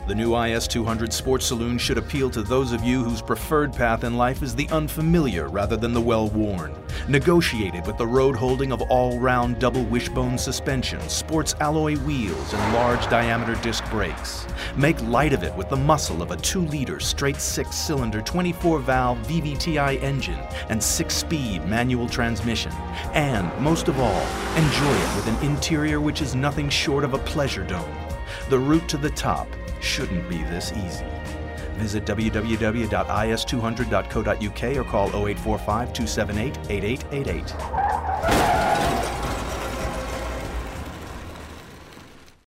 The new IS200 Sports Saloon should appeal to those of you whose preferred path in life is the unfamiliar rather than the well-worn. Negotiated with the road holding of all-round double wishbone suspension, sports alloy wheels, and large diameter disc brakes. Make light of it with the muscle of a 2-liter straight 6-cylinder 24-valve VVTi engine and 6-speed manual transmission. And, most of all, enjoy it with an interior which is nothing short of a pleasure dome. The route to the top shouldn't be this easy. Visit www.is200.co.uk or call 0845 278 8888.